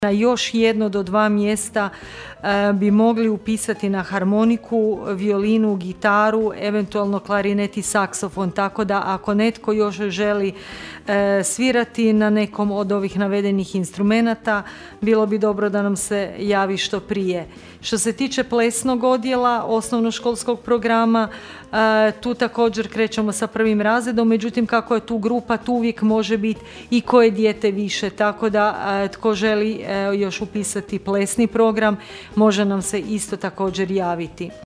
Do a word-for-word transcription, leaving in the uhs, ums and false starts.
Na još jedno do dva mjesta e, bi mogli upisati na harmoniku, violinu, gitaru, eventualno klarinet i saksofon, tako da ako netko još želi e, svirati na nekom od ovih navedenih instrumenata, bilo bi dobro da nam se javi što prije. Što se tiče plesnog odjela osnovnoškolskog programa, e, tu također krećemo sa prvim razredom, međutim kako je tu grupa, tu uvijek može biti i koje dijete više, tako da e, tko želi još upisati plesni program, može nam se isto također javiti.